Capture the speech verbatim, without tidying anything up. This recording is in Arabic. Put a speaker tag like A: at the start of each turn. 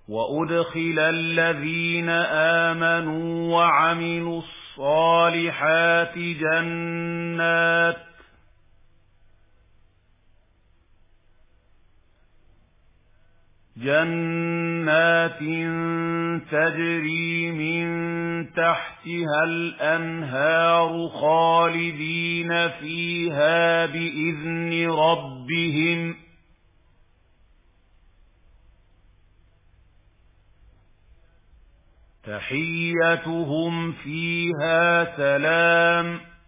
A: وَأُدْخِلَ الَّذِينَ آمَنُوا وَعَمِلُوا الصَّالِحَاتِ جَنَّاتٍ جَنَّاتٍ تَجْرِي مِن تَحْتِهَا الْأَنْهَارُ خَالِدِينَ فِيهَا بِإِذْنِ رَبِّهِمْ تَحِيَّتُهُمْ فِيهَا سَلَامٌ